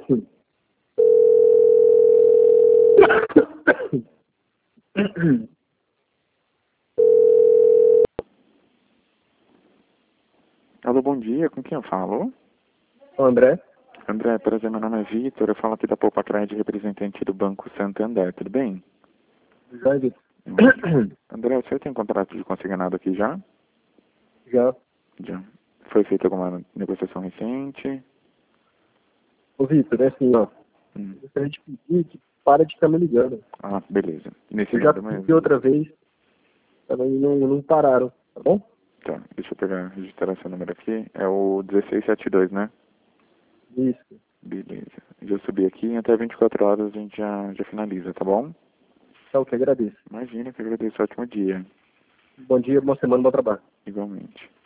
Alô, bom dia, com quem eu falo? André? André, prazer, meu nome é Vitor, eu falo aqui da Poupa Cred, representante do Banco Santander, tudo bem? Jorge? André, você tem contrato de consignado aqui já? Já. Já. Foi feita alguma negociação recente? Ô, Vitor, é assim, ó. Hum. Eu gostaria de pedir que para de estar me ligando. Ah, beleza. Nesse Eu já número pedi mesmo? outra vez, também não pararam, tá bom? Tá, deixa eu pegar, registrar seu número aqui. É o 1672, né? Isso. Beleza. Já subi aqui, em até 24 horas a gente já finaliza, tá bom? Tá, ok, agradeço. Imagina, que agradeço, ótimo dia. Bom dia, boa semana, bom trabalho. Igualmente.